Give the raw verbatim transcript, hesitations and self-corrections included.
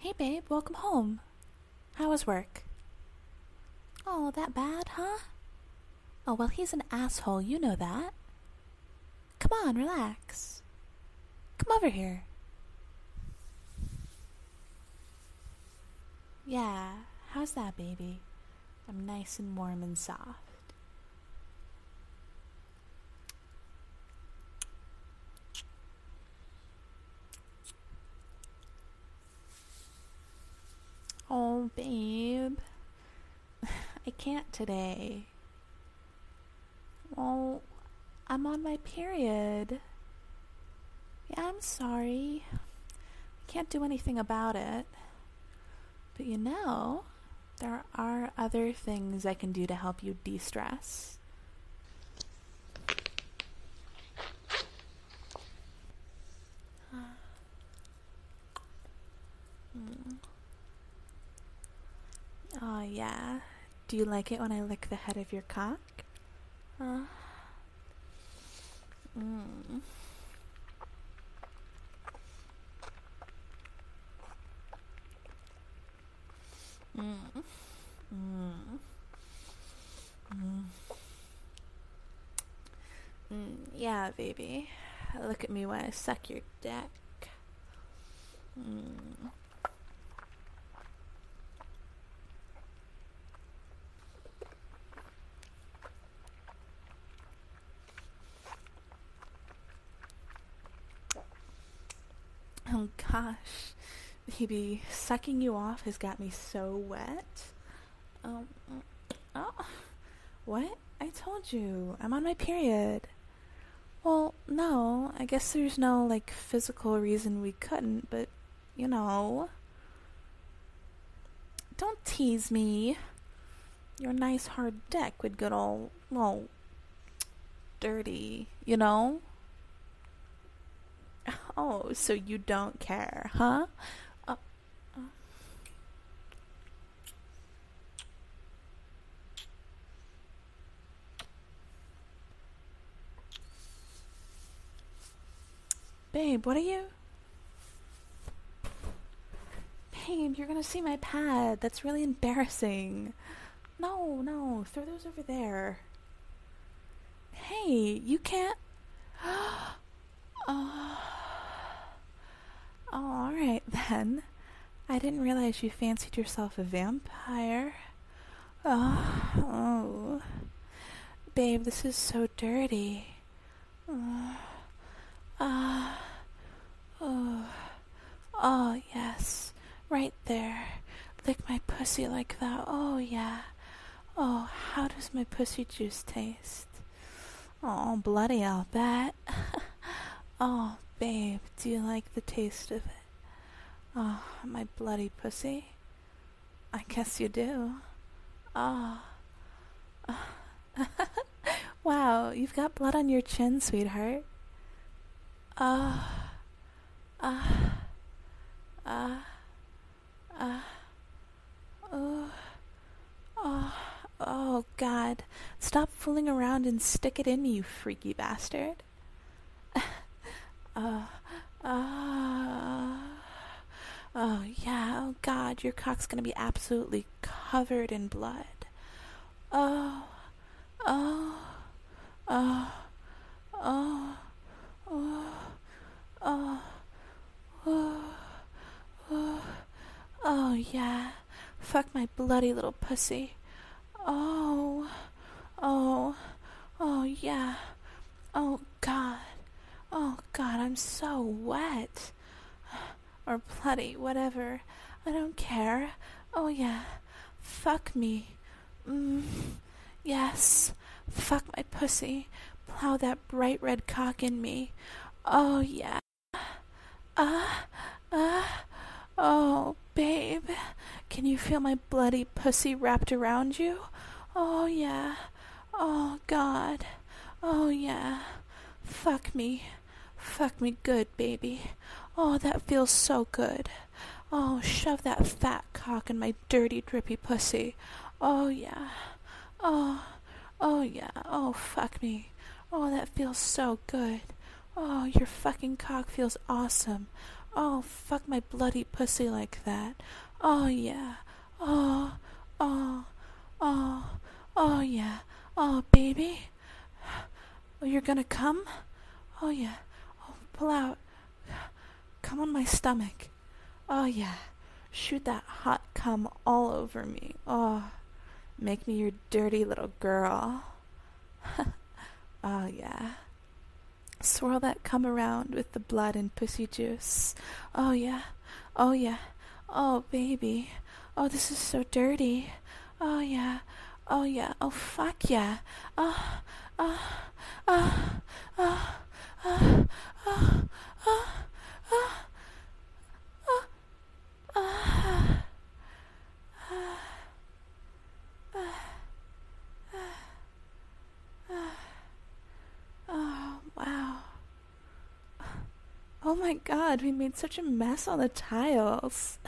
Hey babe, welcome home. How was work? Oh, that bad, huh? Oh, well, he's an asshole, you know that. Come on, relax. Come over here. Yeah, how's that, baby? I'm nice and warm and soft. Oh, babe. I can't today. Oh, I'm on my period. Yeah, I'm sorry. I can't do anything about it. But you know, there are other things I can do to help you de-stress. Mm. Oh, yeah. Do you like it when I lick the head of your cock? Uh, mm. Mm. Mm. Mm. Mm. Yeah, baby. Look at me when I suck your dick. Mm. Oh gosh, baby, sucking you off has got me so wet. Um, oh, what? I told you, I'm on my period. Well, no, I guess there's no, like, physical reason we couldn't, but, you know. Don't tease me. Your nice hard dick would get all, well, dirty, you know? Oh, so you don't care, huh? Uh, uh. Babe, what are you... Babe, you're gonna see my pad. That's really embarrassing. No, no, throw those over there. Hey, you can't... Oh, oh, alright then. I didn't realize you fancied yourself a vampire. Oh, oh. Babe, this is so dirty. Oh, ah, oh, oh, yes, right there. Lick my pussy like that. Oh, yeah. Oh, how does my pussy juice taste? Oh, bloody, I'll bet. Oh, babe, do you like the taste of it? Oh, my bloody pussy? I guess you do. Oh. Wow, you've got blood on your chin, sweetheart. Oh. Ah. Ah. Ah. Oh. Oh. Oh, God. Stop fooling around and stick it in me, you freaky bastard. Oh. Oh. Oh, yeah. Oh, God, your cock's gonna be absolutely covered in blood. Oh. Oh. Oh. Oh. Oh. Oh. Oh. Oh. Oh, yeah. Fuck my bloody little pussy. Oh. Oh. Oh, yeah. Oh, God. Oh, God, I'm so wet. Or bloody, whatever. I don't care. Oh, yeah. Fuck me. Mm. Yes. Fuck my pussy. Plow that bright red cock in me. Oh, yeah. Ah. Ah. Oh, babe. Can you feel my bloody pussy wrapped around you? Oh, yeah. Oh, God. Oh, yeah. Fuck me. Fuck me good, baby. Oh, that feels so good. Oh, shove that fat cock in my dirty, drippy pussy. Oh, yeah. Oh, oh, yeah. Oh, fuck me. Oh, that feels so good. Oh, your fucking cock feels awesome. Oh, fuck my bloody pussy like that. Oh, yeah. Oh, oh, oh, oh, yeah. Oh, baby. Oh, you're gonna come? Oh, yeah. Oh, pull out. Come on my stomach. Oh, yeah. Shoot that hot cum all over me. Oh, make me your dirty little girl. Oh, yeah. Swirl that cum around with the blood and pussy juice. Oh, yeah. Oh, yeah. Oh, baby. Oh, this is so dirty. Oh, yeah. Oh, yeah. Oh, fuck yeah. Oh, oh, oh, oh, oh, oh, oh, oh, oh, oh. Oh, wow. Oh my god, we made such a mess on the tiles.